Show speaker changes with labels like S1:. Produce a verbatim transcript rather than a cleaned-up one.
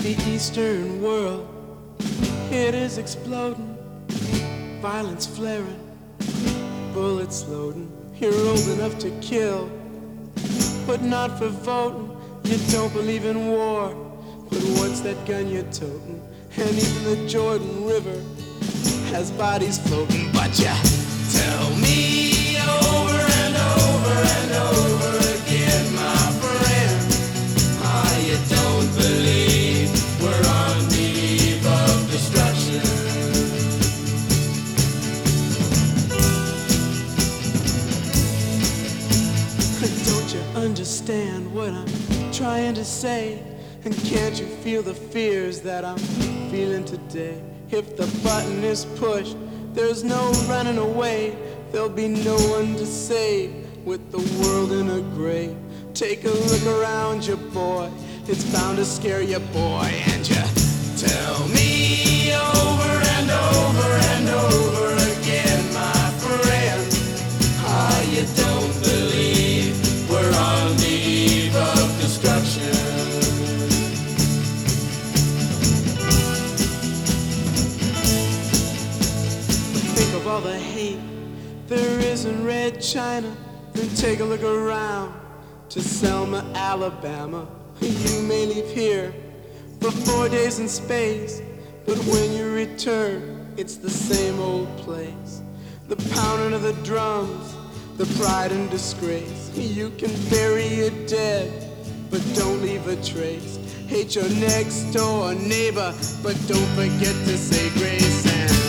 S1: The Eastern world, it is exploding, violence flaring, bullets loading. You're old enough to kill, but not for voting. You don't believe in war, but what's that gun you're toting? And even the Jordan River has bodies floating. But you tell me over and over and over again, my friend, ah, you don't believe we're on the eve of destruction. Don't you understand what I'm trying to say? And can't you feel the fears that I'm feeling today? If the button is pushed, there's no running away. There'll be no one to save with the world in a grave. Take a look around you, boy. It's bound to scare you, boy. And you tell me over and over and over again, my friend, ah, you don't believe we're on the eve of destruction. Think of all the hate there is in Red China. Then take a look around to Selma, Alabama. You may leave here for four days in space, but when you return, it's the same old place. The pounding of the drums, the pride and disgrace. You can bury your dead, but don't leave a trace. Hate your next door neighbor, but don't forget to say grace. And